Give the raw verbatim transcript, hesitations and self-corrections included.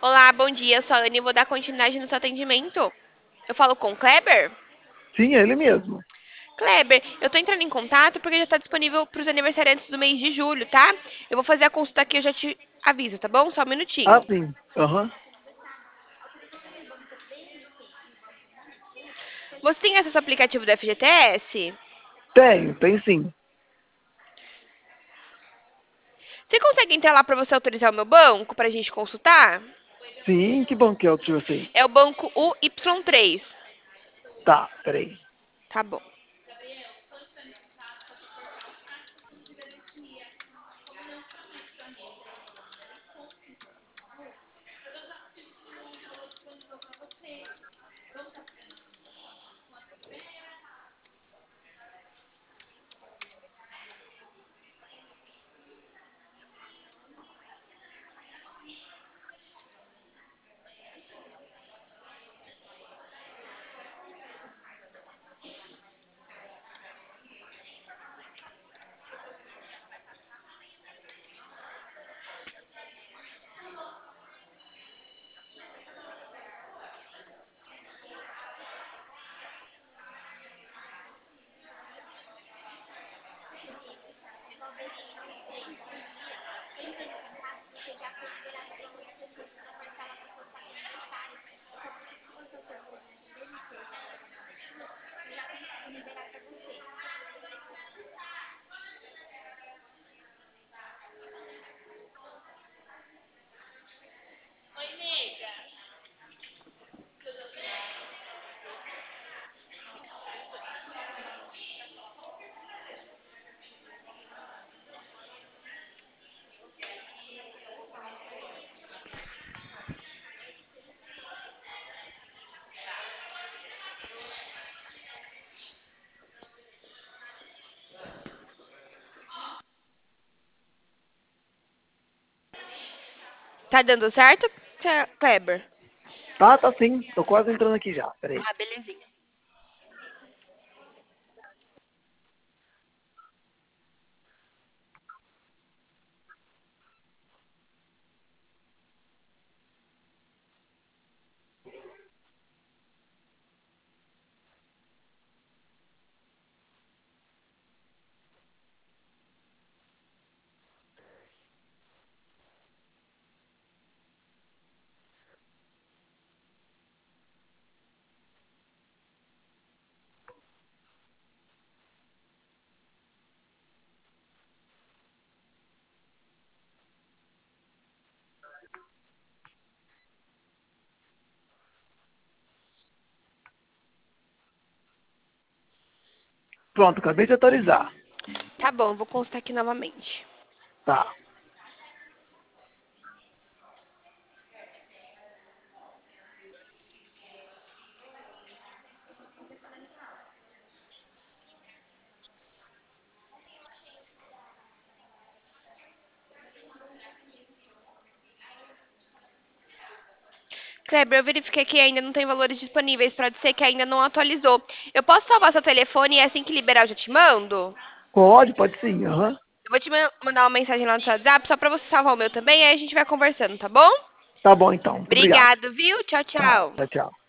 Olá, bom dia. Eu sou a Anne e vou dar continuidade no seu atendimento. Eu falo com o Kleber? Sim, é ele mesmo. Kleber, eu tô entrando em contato porque já está disponível para os aniversariantes do mês de julho, tá? Eu vou fazer a consulta aqui, eu já te aviso, tá bom? Só um Ah, minutinho. sim. Aham. Você tem acesso ao aplicativo do F G T S? Tenho, tem sim. Você consegue entrar lá para você autorizar o meu banco para a gente consultar? Sim, que bom que é o de vocês. É o banco U Y três. Tá, peraí. Tá bom. Tá dando certo, Kleber? Tá, tá sim. Tô quase entrando aqui já. Peraí. Ah, belezinha. Pronto, acabei de autorizar. Tá bom, eu vou consultar aqui novamente. Tá. Kleber, eu verifiquei que ainda não tem valores disponíveis. Pode ser que ainda não atualizou. Eu posso salvar seu telefone e assim que liberar eu já te mando? Pode, pode sim. Aham. Eu vou te ma- mandar uma mensagem lá no seu WhatsApp só pra você salvar o meu também, aí a gente vai conversando, tá bom? Tá bom então. Muito obrigado. Obrigado, viu? Tchau, Tá, tchau. tchau, tchau.